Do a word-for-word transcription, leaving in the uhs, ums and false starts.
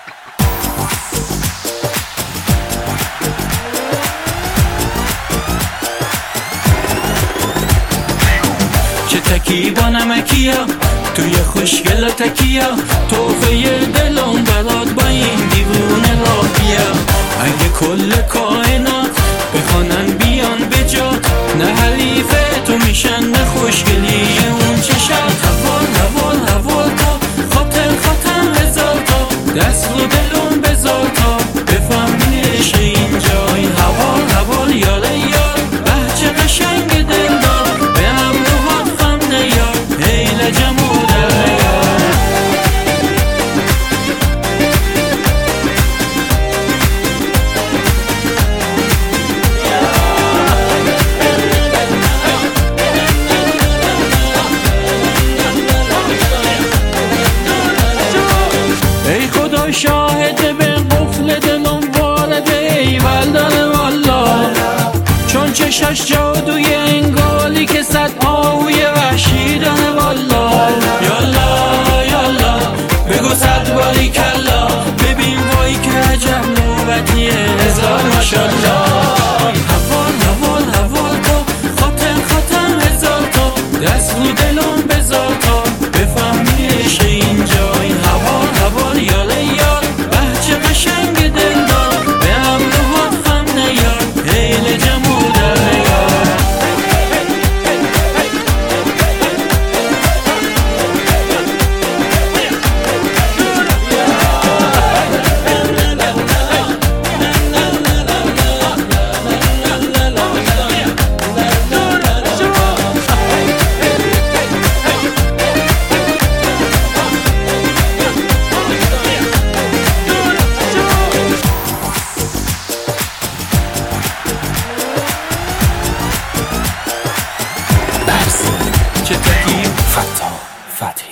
چه تکی با نمکیا توی خوشگل تکیا، توفه دلم برات با این دیوونه را بیا. اگه کل کائنات بخوانن بیان به جات، نه حلیفه تو میشن نه خوشگلی اون چشات. حوال حوال حوال تا خاطر خاطر هزار تا، دست رو دلم بذار تا بفهمیش اینجا. این حوال حوال یاره یار بچه قشنگ دلدار، به همراهات خم نیار هیل جمال یار. ای خدا شاهده به قفل دلم وارده ایول داره والا، چون چشش جادوی انگالی که صد آهوی وحشی داره والا. یالا یالا بگو صد باری کلا، ببین وای که عجب نوبتیه هزار ماشالله. حوال حوال حوال تا خاطر خاطر هزار تا، دست رو دلم بذار تا بفهمیش اینجا. این حوال حوال یاله یار بچه قشنگ دلدار، به همراهات خم نیار هیل جمود یار. چه تکی فتا فتحی